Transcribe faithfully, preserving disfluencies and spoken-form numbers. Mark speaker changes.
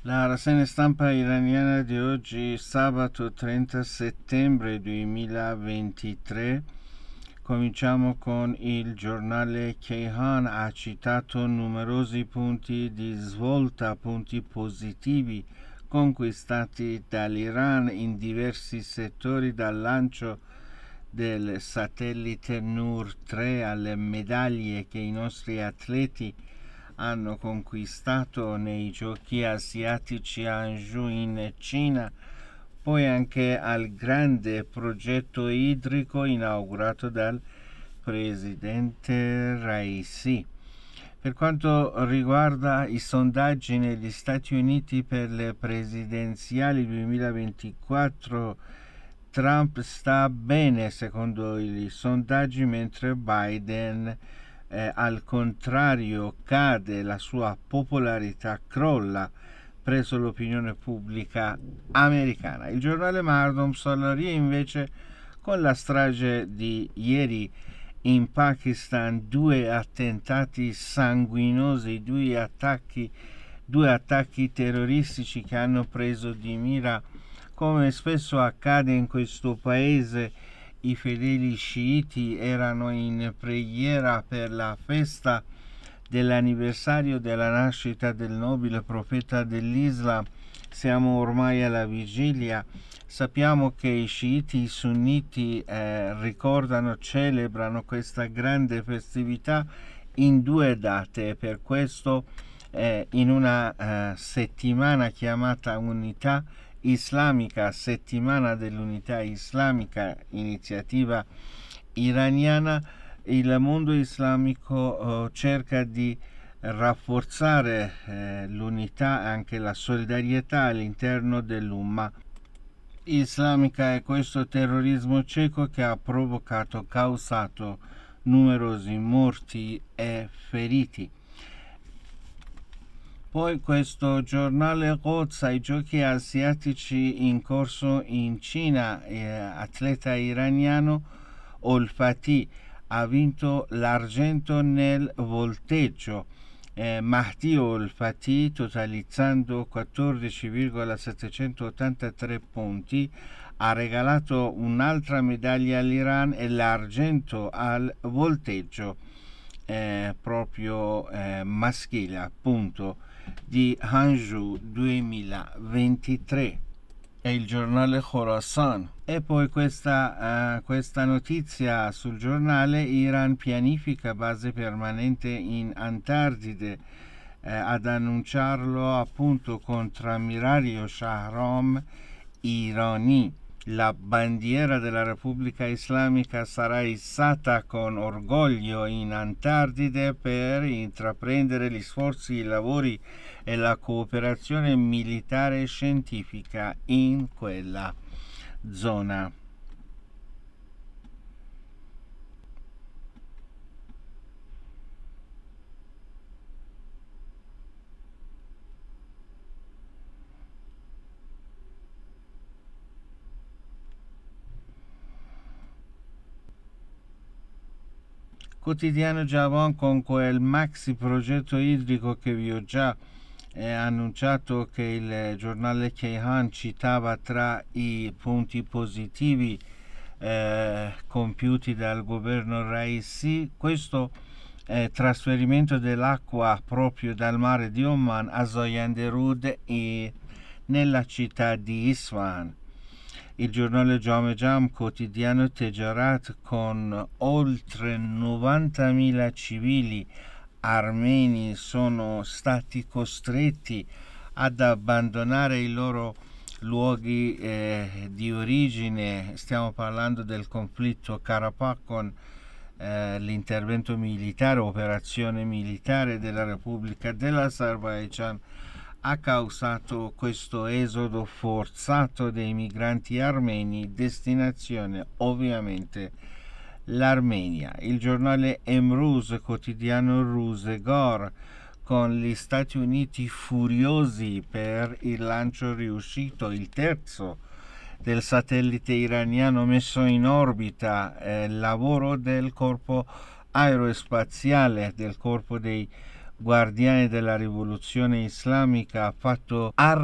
Speaker 1: La rassegna stampa iraniana di oggi, sabato trenta settembre duemilaventitré. Cominciamo con il giornale Kayhan. Ha citato numerosi punti di svolta, punti positivi conquistati dall'Iran in diversi settori, dal lancio del satellite Nur tre alle medaglie che i nostri atleti hanno conquistato nei giochi asiatici a Hangzhou in Cina, poi anche al grande progetto idrico inaugurato dal presidente Raisi. Per quanto riguarda i sondaggi negli Stati Uniti per le presidenziali duemilaventiquattro, Trump sta bene secondo i sondaggi, mentre Biden eh, al contrario cade, la sua popolarità crolla presso l'opinione pubblica americana. Il giornale Mardom Salaria invece, con la strage di ieri in Pakistan, due attentati sanguinosi, due attacchi, due attacchi terroristici che hanno preso di mira, come spesso accade in questo paese, i fedeli sciiti. Erano in preghiera per la festa dell'anniversario della nascita del nobile profeta dell'Islam. Siamo ormai alla vigilia. Sappiamo che i sciiti, i sunniti eh, ricordano, celebrano questa grande festività in due date, e per questo eh, in una eh, settimana chiamata Unità Islamica, settimana dell'unità islamica, iniziativa iraniana, il mondo islamico eh, cerca di rafforzare eh, l'unità e anche la solidarietà all'interno dell'umma islamica, e questo terrorismo cieco che ha provocato, causato numerosi morti e feriti. Poi questo giornale Quds, ai giochi asiatici in corso in Cina, eh, atleta iraniano Olfati ha vinto l'argento nel volteggio. Eh, Mahdi Olfati, totalizzando quattordici virgola settecentottantatré punti, ha regalato un'altra medaglia all'Iran e l'argento al volteggio eh, proprio eh, maschile, appunto, di Hangzhou duemilaventitré. È il giornale Khorasan. E poi questa, uh, questa notizia sul giornale: Iran pianifica base permanente in Antartide, eh, ad annunciarlo appunto contrammiraglio Shahram Irani. La bandiera della Repubblica Islamica sarà issata con orgoglio in Antartide per intraprendere gli sforzi, i lavori e la cooperazione militare e scientifica in quella zona. Quotidiano Javan, con quel maxi progetto idrico che vi ho già eh, annunciato, che il giornale Kayhan citava tra i punti positivi eh, compiuti dal governo Raisi. Questo eh, trasferimento dell'acqua proprio dal mare di Oman a Zoyanderud e nella città di Isfahan. Il giornale Jam Jam, quotidiano Tejarat, con oltre novantamila civili armeni sono stati costretti ad abbandonare i loro luoghi eh, di origine. Stiamo parlando del conflitto Karabakh, con eh, l'intervento militare, operazione militare della Repubblica dell'Azerbaijan ha causato questo esodo forzato dei migranti armeni, destinazione ovviamente l'Armenia. Il giornale Emruz, quotidiano Rusegor, con gli Stati Uniti furiosi per il lancio riuscito, il terzo, del satellite iraniano messo in orbita, eh, lavoro del corpo aerospaziale, del corpo dei guardiani della rivoluzione islamica, ha fatto arrabbiare